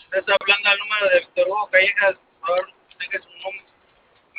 Usted está hablando al número de Víctor Hugo Callejas, por favor, tenga su número.